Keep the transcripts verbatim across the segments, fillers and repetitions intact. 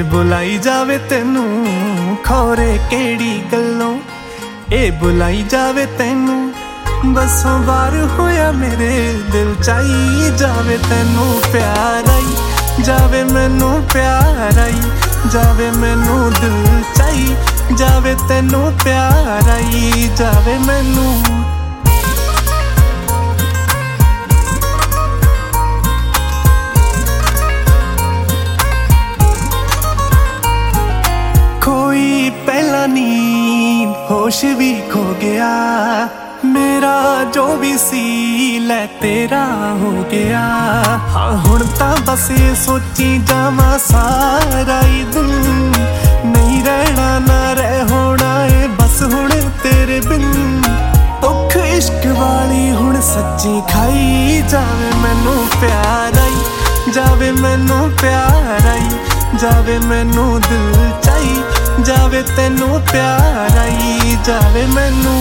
बुलाई जावे तेनू खौरे केड़ी गल्लों, ए बुलाई जावे तेनू बसों बार होया मेरे दिल चाई जावे तेनू प्यार आई जावे मैनू प्यार आई जावे मैनू दिल चाई जावे तेनू प्यार आई जावे मैनू। कोई पहला नींद होश भी खो गया, मेरा जो भी सी लै तेरा हो गया। हाँ हुण तां बस ये सोची जावां सारा ही दिन, नहीं रहना ना रह होना है बस हुण तेरे बिन। दुख इश्क वाली हुण सच्ची खाई जावे मैनू प्यार आई जावे मैनू प्यार आई जावे मैनू दिल चाई जावे तेनू प्यार आई जावे मैनू।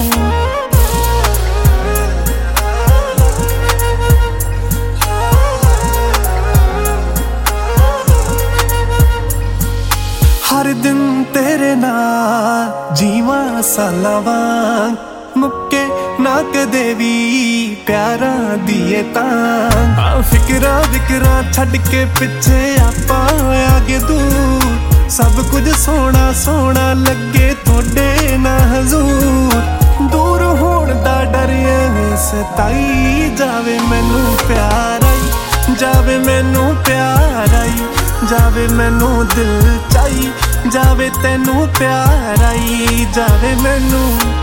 हर दिन तेरे नाल जीवा सालां वांग, मुक्के ना कदे भी प्यारा दिए तां। फिकरा विकरा छड़ के पिछे आपां आगे दूर, सब कुछ सोना सोना लगे थोड़े ना हजूर। दूर होण दा डर एवें सताई जावे मैनू प्यार आई जावे मैनू प्यार आई जावे मैनू दिल चाई जावे तेनू प्यार आई जावे मैनू।